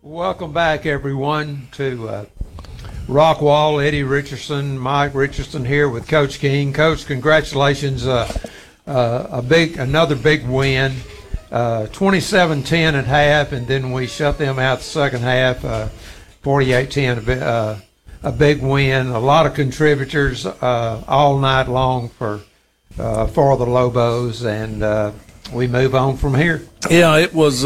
Welcome back, everyone, to Rockwall. Eddie Richardson, Mike Richardson here with Coach King. Coach, congratulations! Another big win. 27-10 at half, and then we shut them out the second half. 48-10, a big win. A lot of contributors all night long for the Lobos, and we move on from here. Yeah, it was.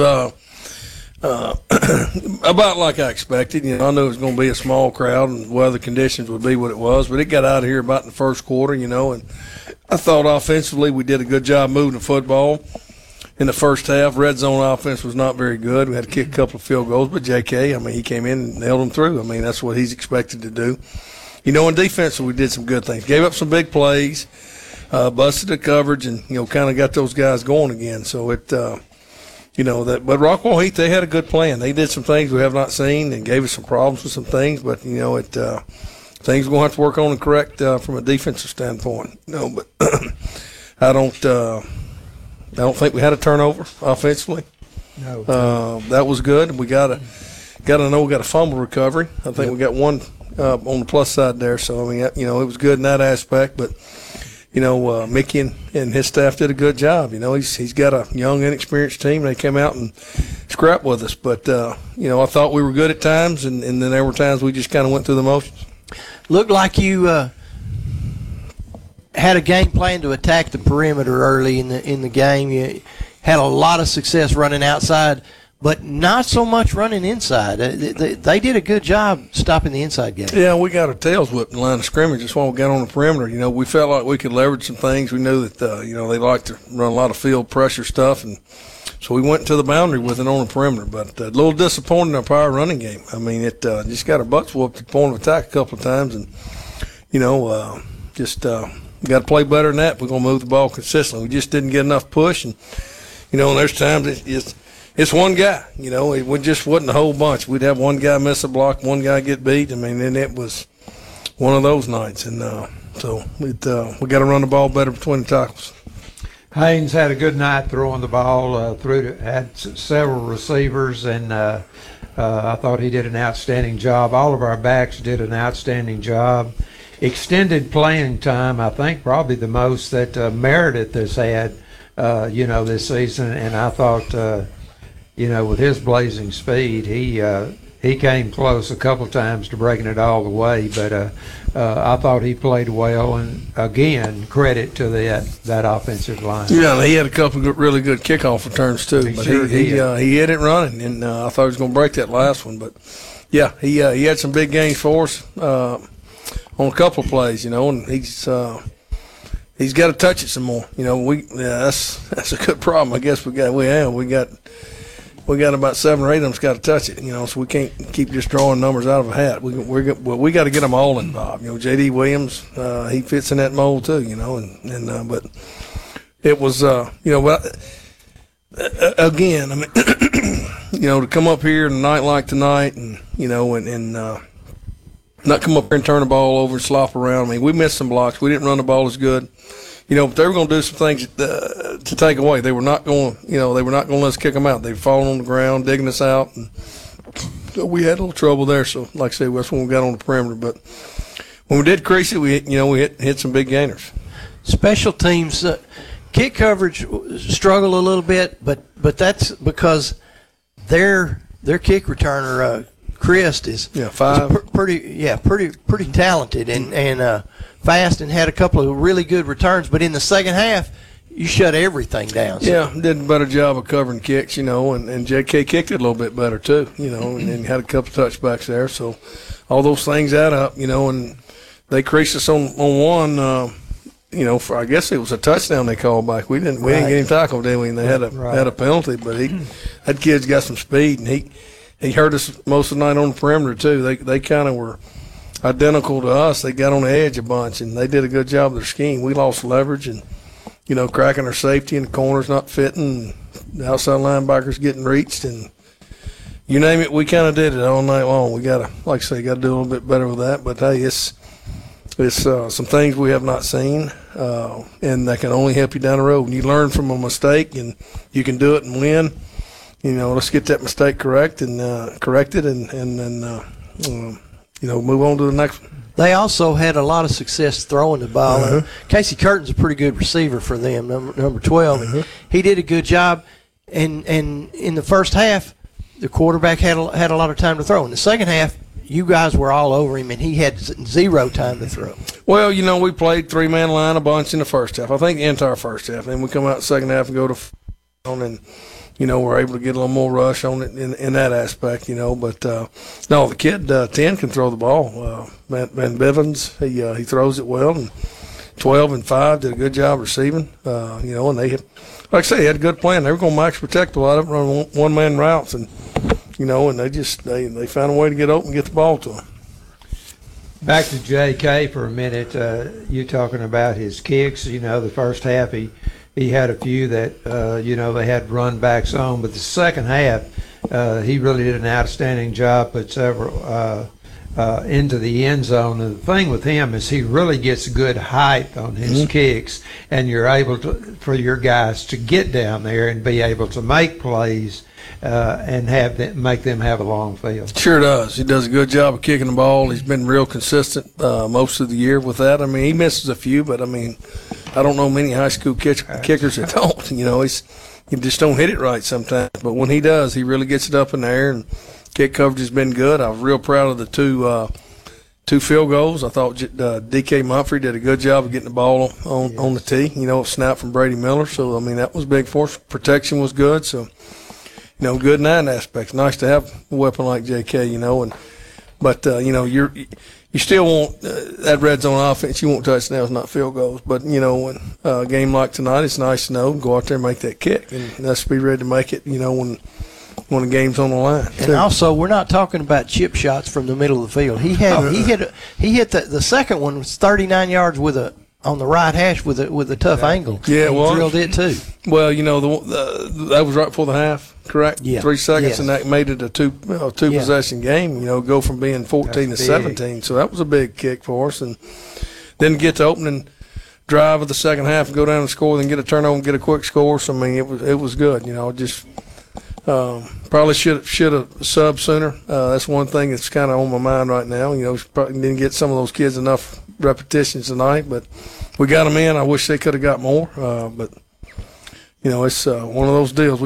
About like I expected. I knew it was going to be a small crowd and weather conditions would be what it was, but it got out of here about in the first quarter, and I thought offensively we did a good job moving the football in the first half. Red zone offense was not very good. We had to kick a couple of field goals, but J.K., he came in and nailed them through. That's what he's expected to do. In defense, we did some good things. Gave up some big plays, busted the coverage, and, kind of got those guys going again. So it but Rockwall Heath, they had a good plan. They did some things we have not seen and gave us some problems with some things, but, things we're going to have to work on and correct from a defensive standpoint. But I don't think we had a turnover offensively. No. That was good. We got a fumble recovery. I think we got one on the plus side there. So, it was good in that aspect, but Mickey and his staff did a good job. He's got a young, inexperienced team. They came out and scrapped with us. But, I thought we were good at times, and then there were times we just kind of went through the motions. Looked like you had a game plan to attack the perimeter early in the game. You had a lot of success running outside, but not so much running inside. They did a good job stopping the inside game. Yeah, we got our tails whipped in the line of scrimmage. That's why we got on the perimeter. We felt like we could leverage some things. We knew that, they like to run a lot of field pressure stuff, and so we went to the boundary with it on the perimeter. But a little disappointed in our power running game. It just got our butts whooped at the point of attack a couple of times, and, we got to play better than that if we're going to move the ball consistently. We just didn't get enough push, and, and there's times it's one guy, it just wasn't a whole bunch. We'd have one guy miss a block, one guy get beat. And it was one of those nights. And so we got to run the ball better between the tackles. Haynes had a good night throwing the ball, had several receivers, and I thought he did an outstanding job. All of our backs did an outstanding job. Extended playing time, I think probably the most that Meredith has had, this season. And I thought, with his blazing speed, he came close a couple of times to breaking it all the way. But I thought he played well, and again, credit to that offensive line. Yeah, he had a couple of really good kickoff returns too. He hit it running, and I thought he was going to break that last one. But yeah, he had some big gains for us on a couple of plays, and he's got to touch it some more. That's a good problem. I guess we got about 7 or 8 of them's got to touch it. So we can't keep just drawing numbers out of a hat. We got to get them all involved. J.D. Williams, he fits in that mold too. But it was but again, to come up here on a night like tonight, and not come up here and turn the ball over and slop around. We missed some blocks. We didn't run the ball as good. But they were going to do some things to take away. They were not going. They were not going to let us kick them out. They were falling on the ground, digging us out, and so we had a little trouble there. So, like I said, that's when we got on the perimeter. But when we did crease it, we hit some big gainers. Special teams, kick coverage struggle a little bit, but that's because their kick returner. Christ is pretty talented and fast, and had a couple of really good returns. But in the second half, you shut everything down. So. Yeah, did a better job of covering kicks, and J.K. kicked it a little bit better too, and had a couple of touchbacks there. So all those things add up, and they creased us on one. For I guess it was a touchdown they called back. We didn't get him tackled, did we? And they had a penalty, but that kid's got some speed, and he hurt us most of the night on the perimeter too. They kind of were identical to us. They got on the edge a bunch, and they did a good job of their scheme. We lost leverage, and cracking our safety in the corners not fitting, the outside linebackers getting reached, and you name it, we kind of did it all night long. We gotta, like I say, do a little bit better with that. But hey, it's some things we have not seen, and that can only help you down the road. When you learn from a mistake and you can do it and win, let's get that mistake corrected and then move on to the next one. They also had a lot of success throwing the ball. Casey Curtin's a pretty good receiver for them, number 12. And he did a good job. And in the first half, the quarterback had a lot of time to throw. In the second half, you guys were all over him, and he had zero time to throw. Well, we played three-man line a bunch in the first half. I think the entire first half. Then we come out the second half and go to and we're able to get a little more rush on it in that aspect, But, no, the kid, 10, can throw the ball. Van Bivens, he throws it well. And 12 and 5 did a good job receiving, and they had, like I say, they had a good plan. They were going to max protect a lot of them, run one-man routes, and, and they found a way to get open and get the ball to them. Back to J.K. for a minute. You talking about his kicks, the first half he had a few that, they had run backs on. But the second half, he really did an outstanding job, put several into the end zone. And the thing with him is he really gets good height on his kicks, and you're able for your guys to get down there and be able to make plays and make them have a long field. Sure does. He does a good job of kicking the ball. He's been real consistent most of the year with that. I mean, he misses a few, but, I don't know many high school kickers that don't. He just don't hit it right sometimes. But when he does, he really gets it up in the air, and kick coverage has been good. I was real proud of the two field goals. I thought D.K. Mumphrey did a good job of getting the ball on the tee. Snap from Brady Miller. So, that was big for us. Protection was good. So, good in that aspect. Nice to have a weapon like J.K., But, you still want that red zone offense. You want touchdowns, not field goals. But, when a game like tonight, it's nice to know, go out there and make that kick. And let's be ready to make it, when the game's on the line. And also, we're not talking about chip shots from the middle of the field. He hit the second one was 39 yards on the right hash with a tough angle. Yeah, he drilled it too. Well, that was right before the half, correct? Yeah. 3 seconds, and that made it a two possession game. Go from being 14 to 17. So that was a big kick for us, and then get the opening drive of the second half and go down and score, then get a turnover and get a quick score. So it was good. Just probably should have subbed sooner. That's one thing that's kind of on my mind right now. Probably didn't get some of those kids enough repetitions tonight, but we got them in. I wish they could have got more, but it's one of those deals.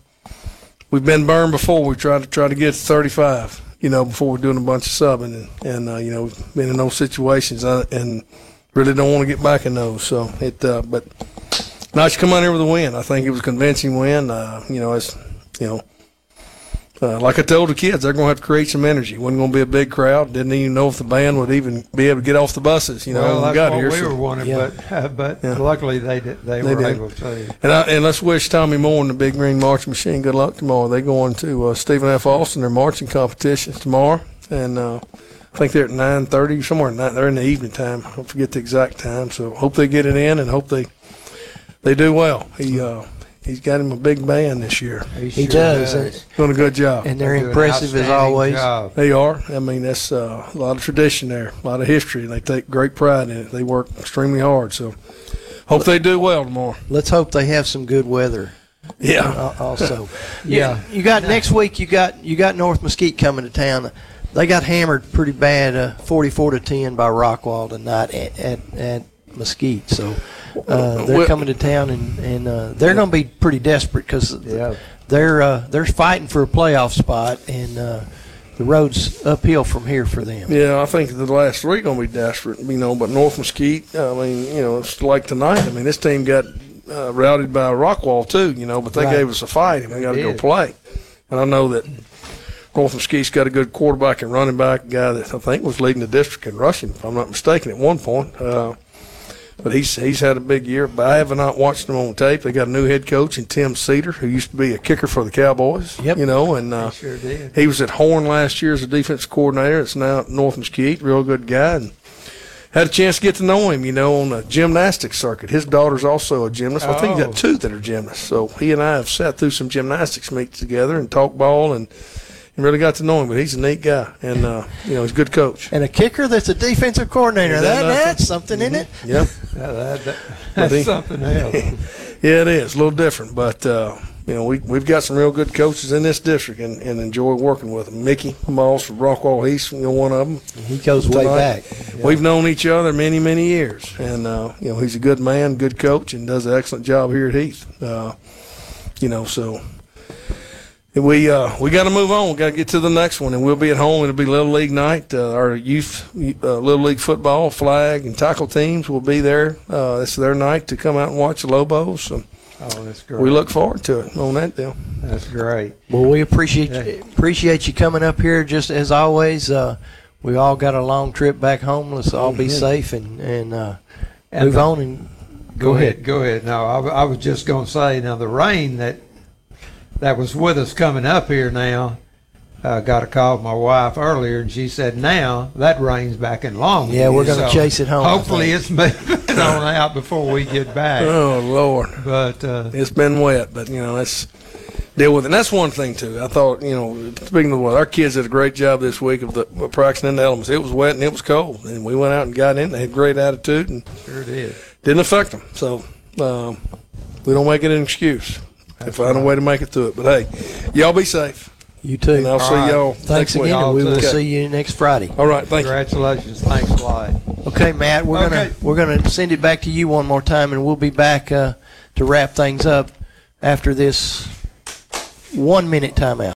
We've been burned before. We try to get to 35, before we're doing a bunch of subbing, and we've been in those situations and really don't want to get back in those. So but nice to come out here with a win. I think it was a convincing win. Like I told the kids, they're going to have to create some energy. It wasn't going to be a big crowd. Didn't even know if the band would even be able to get off the buses. Well, when that's we got what here. We were wanting, but luckily they were able to. And let's wish Tommy Moore and the Big Green Marching Machine good luck tomorrow. They're going to Stephen F. Austin, their marching competitions tomorrow, and I think they're at 9:30 somewhere. They're in the evening time. I don't forget the exact time. So hope they get it in and hope they do well. He's got him a big band this year. He does. Doing a good job. And they're impressive as always. Job. They are. That's a lot of tradition there, a lot of history. They take great pride in it. They work extremely hard. So hope they do well tomorrow. Let's hope they have some good weather. Yeah. Also. Yeah. You got next week. You got North Mesquite coming to town. They got hammered pretty bad, 44-10 by Rockwall tonight at Mesquite. So. They're coming to town, and they're going to be pretty desperate because they're fighting for a playoff spot, and the road's uphill from here for them. Yeah, I think the last three going to be desperate, but North Mesquite, it's like tonight. This team got routed by Rockwall too, but they gave us a fight, and we got to go play. And I know that North Mesquite's got a good quarterback and running back, a guy that I think was leading the district in rushing, if I'm not mistaken, at one point. But he's had a big year. But I have not watched him on tape. They got a new head coach in Tim Cedar, who used to be a kicker for the Cowboys. Yep. And Sure did. He was at Horn last year as a defensive coordinator. It's now at North Mesquite. Real good guy. And had a chance to get to know him, on the gymnastics circuit. His daughter's also a gymnast. I think he's got two that are gymnasts. So he and I have sat through some gymnastics meets together and talked ball and really got to know him. But he's a neat guy, and he's a good coach. And a kicker that's a defensive coordinator. That's something, isn't it? Yep. That's something else. Yeah, it is a little different, but we've got some real good coaches in this district and enjoy working with them. Mickey Moss from Rockwall East, one of them. He goes way back. Yeah. We've known each other many, many years, and he's a good man, good coach, and does an excellent job here at Heath. So we got to move on. We got to get to the next one, and we'll be at home. It'll be Little League night. Our youth Little League football, flag, and tackle teams will be there. It's their night to come out and watch the Lobos. So that's great. we look forward to it on that deal. That's great. Well, we appreciate you coming up here. Just as always, we all got a long trip back home. Let's all be safe and move on. And go ahead. Go ahead. No, I was just going to say, now the rain that was with us coming up here now, got a call from my wife earlier, and she said now that rain's back in Longview. Yeah, we're going to chase it home. Hopefully it's moving on out before we get back. Oh, Lord. But it's been wet, but, let's deal with it. And that's one thing, too. I thought, speaking of the weather, our kids did a great job this week of practicing in the elements. It was wet and it was cold, and we went out and got in. They had great attitude, and sure did. Didn't affect them. So we don't make it an excuse. They find a way to make it through it. But, hey, y'all be safe. You too. And I'll see y'all Thanks next week. again, and we will see you next Friday. All right, thank you. Congratulations. Thanks a lot. Okay, Matt, we're gonna send it back to you one more time, and we'll be back to wrap things up after this 1 minute timeout.